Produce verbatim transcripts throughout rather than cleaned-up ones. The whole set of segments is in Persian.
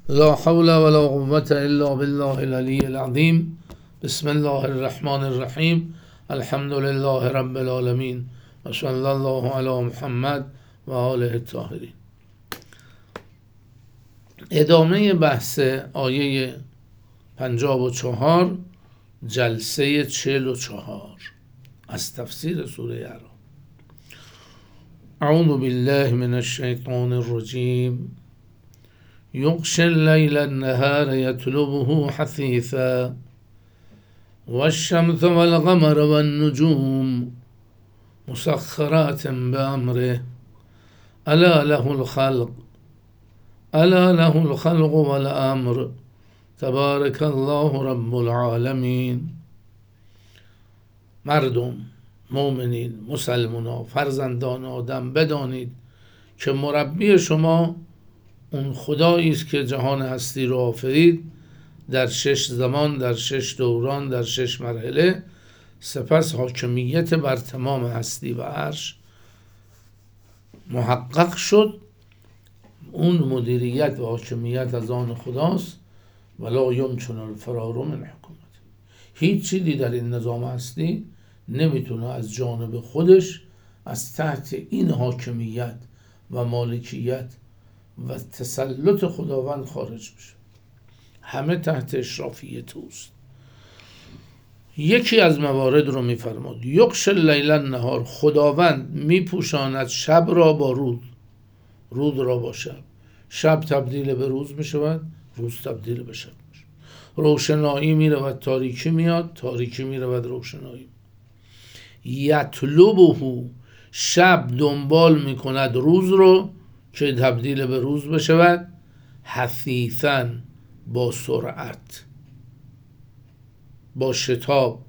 لا حول ولا قوة الا بالله العلی العظیم. بسم الله الرحمن الرحیم. الحمد لله رب العالمین و صلی الله علی محمد و آله الطاهرین. ادامه بحث آیه پنجاه و چهار جلسه چهل و چهار از تفسیر سوره اعراف. اعوذ بالله من الشیطان الرجیم. یغشی اللیل النهار یطلبه حثیثا والشمس والقمر والنجوم مسخرات بأمره الا له الخلق الا له الخلق والامر تبارک الله رب العالمین. مردم، مؤمنین، مسلمانان، فرزندان آدم، بدانید که مربی شما اون خدایی است که جهان هستی رو آفرید در شش زمان، در شش دوران، در شش مرحله، سپس حاکمیت بر تمام هستی و عرش محقق شد. اون مدیریت و حاکمیت از آن خداست. ولا یمکن الفرار من حکومت. هیچ چیزی در این نظام هستی نمیتونه از جانب خودش از تحت این حاکمیت و مالکیت و تسلط خداوند خارج بشه. همه تحت اشرافیت اوست. یکی از موارد رو میفرماد یغشی اللیل النهار، خداوند میپوشاند شب را با روز، روز را با شب. شب تبدیل به روز میشود، روز تبدیل به شب میشه. روشنایی میرود تاریکی میاد، تاریکی میرود روشنایی. یطلبه، شب دنبال میکند روز رو که تبدیل به روز بشود. حثیثاً، با سرعت، با شتاب،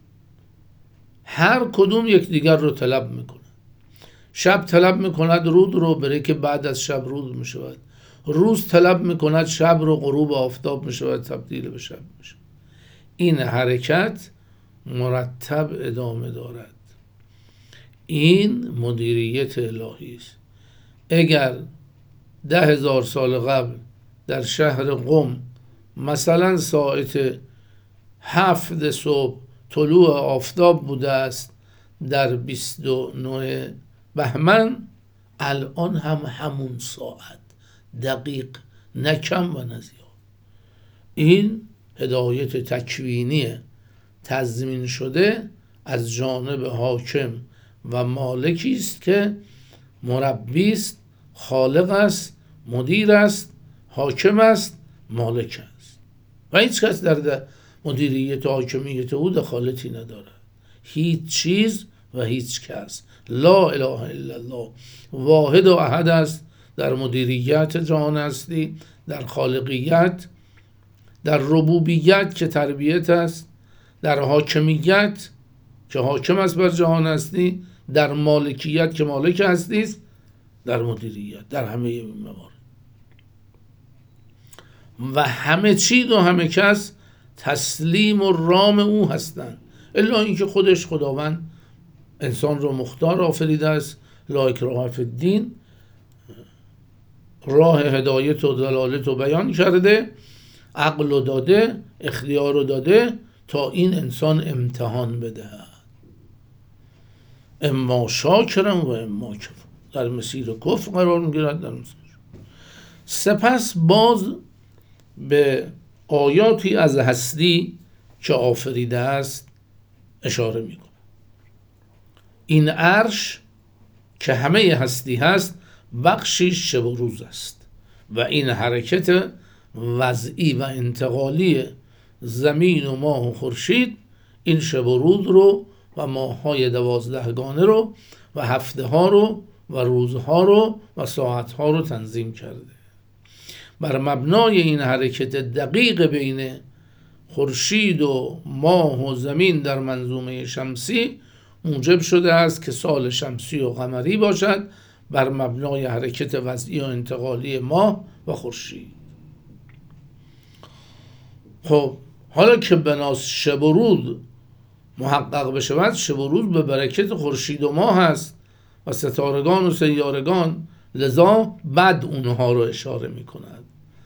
هر کدوم یکدیگر رو طلب میکنه. شب طلب میکند روز رو برای که بعد از شب روز میشود. روز طلب میکند شب رو، غروب آفتاب میشود، تبدیل به شب میشود. این حرکت مرتب ادامه دارد. این مدیریت الهی است. اگر ده هزار سال قبل در شهر قم مثلا ساعت هفت صبح طلوع آفتاب بوده است در بیست و نه بهمن، الان هم همون ساعت دقیق، نه کم و نه زیاد. این هدایت تکوینی تضمین شده از جانب حاکم و مالکی است که مربی است، خالق است، مدیر است، حاکم است، مالک است و هیچ کس در مدیریت و حاکمیت او دخالتی ندارد. هیچ چیز و هیچ کس. لا اله الا الله، واحد و احد است در مدیریت جهان هستی، در خالقیت، در ربوبیت که تربیت است، در حاکمیت که حاکم است بر جهان هستی، در مالکیت که مالک هستی است، در مدیریت، در همه این موارد. و همه چیز و همه کس تسلیم و رام او هستند، الا اینکه خودش خداوند انسان رو مختار آفریده است. لا اکراه فی الدین، راه هدایت و دلالت و بیان کرده، عقل رو داده، اختیار رو داده تا این انسان امتحان بدهد. اما شاکرم و اما کفور، در مسیر کفر قرار میگیرد، در مسیر. سپس باز به آیاتی از هستی که آفریده است اشاره میکنه. این عرش که همه هستی هست بخشی شب و روز است و این حرکت وضعی و انتقالی زمین و ماه و خورشید این شب و روز رو و ماه‌های دوازدهگانه رو و هفته ها رو و روزها رو و ساعت ها رو تنظیم کرده. بر مبنای این حرکت دقیق بین خورشید و ماه و زمین در منظومه شمسی موجب شده است که سال شمسی و قمری باشد بر مبنای حرکت وضعی و انتقالی ماه و خورشید. خب حالا که بناس شب و روز محقق بشود، شب و روز به برکت خورشید و ماه هست و ستارگان و سیارگان، لذا بعد اونها رو اشاره می کند.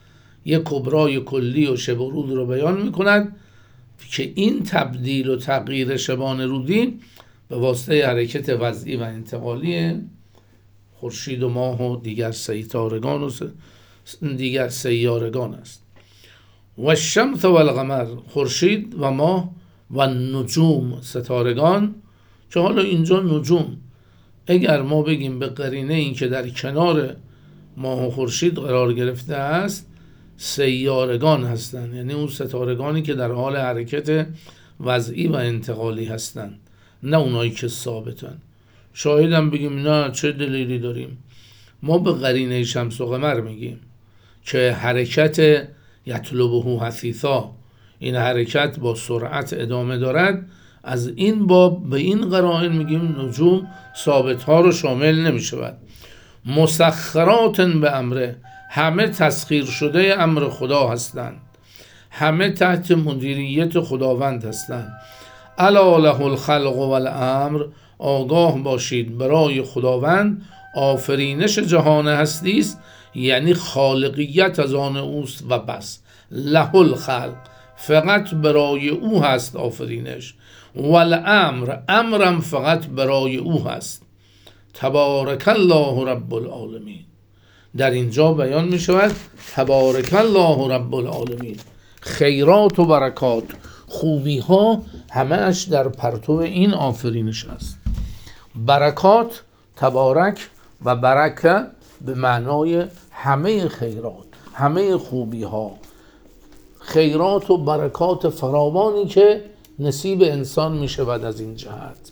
یک کبرای کلی و شب و رود رو بیان میکند که این تبدیل و تغییر شبان رودی به واسطه حرکت وضعی و انتقالی خورشید و ماه و دیگر ستارگان و دیگر سیارگان است. و الشمس و القمر، خورشید و ماه و نجوم ستارگان، که حالا اینجا نجوم اگر ما بگیم به قرینه این که در کنار ماه و خورشید قرار گرفته است سیارگان هستند، یعنی اون ستارگانی که در حال حرکت وضعی و انتقالی هستند، نه اونایی که ثابتن. شاید هم بگیم نه چه دلیلی داریم، ما به قرینه شمس و قمر میگیم که حرکت یطلبه حثیثا، این حرکت با سرعت ادامه دارد، از این باب به این قرائن میگیم نجوم ثابت ها رو شامل نمیشود. مسخرات به امره، همه تسخیر شده امر خدا هستند، همه تحت مدیریت خداوند هستند. الا له الخلق والامر، آگاه باشید برای خداوند آفرینش جهان هستی است، یعنی خالقیت از آن اوست و بس. له الخلق، فقط برای او هست آفرینش، والامر، امرم فقط برای او هست. تبارک الله رب العالمین، در اینجا بیان می شود تبارک الله رب العالمین، خیرات و برکات، خوبی ها همه اش در پرتو این آفرینش است. برکات، تبارک و برکه به معنای همه خیرات، همه خوبی ها، خیرات و برکات فراوانی که نصیب انسان می شود از این جهت.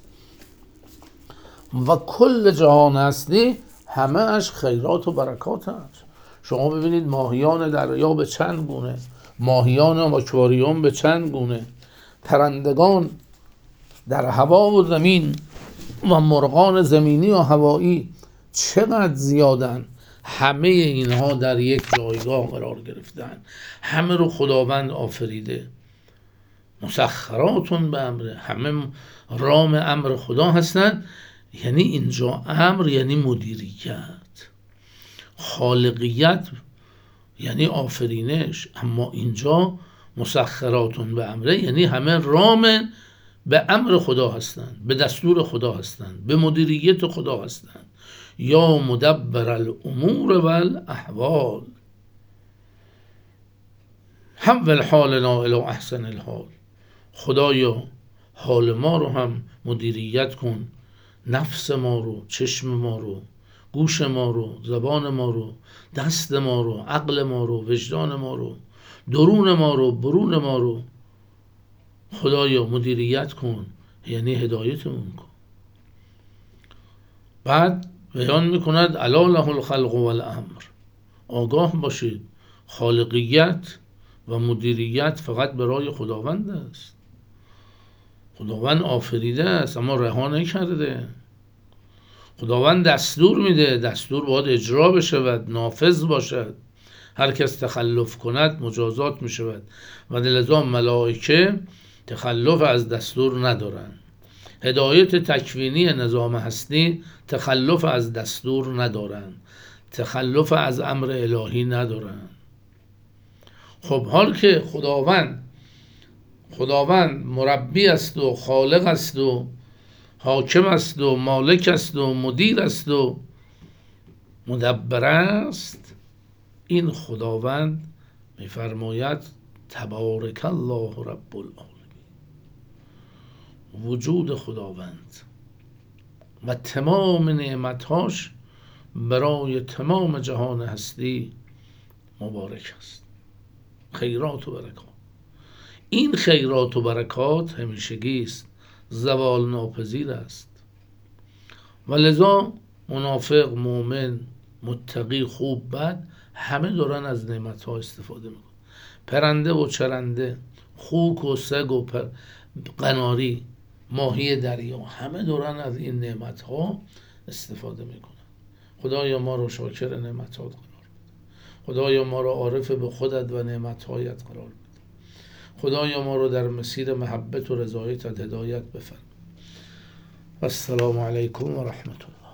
و کل جهان هستی همه اش خیرات و برکات هست. شما ببینید ماهیان دریا به چند گونه، ماهیان آکواریوم به چند گونه، پرندگان در هوا و زمین و مرغان زمینی و هوایی چقدر زیادن، همه اینها در یک جایگاه قرار گرفتن، همه رو خداوند آفریده. مسخراتون به امره، همه رام امر خدا هستند. یعنی اینجا امر یعنی مدیریت، خالقیت یعنی آفرینش، اما اینجا مسخراتون به امره یعنی همه رام به امر خدا هستند، به دستور خدا هستند، به مدیریت خدا هستند. یا مدبر الامور و الاحوال، حول حالنا الی احسن الحال، خدایا حال ما رو هم مدیریت کن، نفس ما رو، چشم ما رو، گوش ما رو، زبان ما رو، دست ما رو، عقل ما رو، وجدان ما رو، درون ما رو، برون ما رو، خدایا مدیریت کن، یعنی هدایتمون کن. بعد بیان میکند الا له الخلق والامر، آگاه باشید خالقیت و مدیریت فقط برای خداوند است. خداوند آفریده است اما رها نکرده. خداوند دستور میده، دستور باید اجرا بشود، نافذ باشد. هر کس تخلف کند مجازات میشود و لذا ملائکه تخلف از دستور ندارند. هدایت تکوینی نظام هستی تخلف از دستور ندارند، تخلف از امر الهی ندارند. خب حال که خداوند خداوند مربی است و خالق است و حاکم است و مالک است و مدیر است و مدبر است، این خداوند میفرماید تبارک الله رب العالمین، وجود خداوند و تمام نعمتهاش برای تمام جهان هستی مبارک است. خیرات و برکات، این خیرات و برکات همیشگی است، زوال ناپذیر است. و لذا منافق، مومن، متقی، خوب، بد همه دارن از نعمتها استفاده میکنن. پرنده و چرنده، خوک و سگ و پر... قناری، ماهی دریا، همه دارن از این نعمتها استفاده میکنن. خدایا ما رو شاکر نعمتات قرار بده. خدایا ما رو عارف به خودت و نعمتهایت قرار بده. خدایا ما رو در مسیر محبت و رضایتت هدایت بفرما. السلام علیکم و رحمت الله.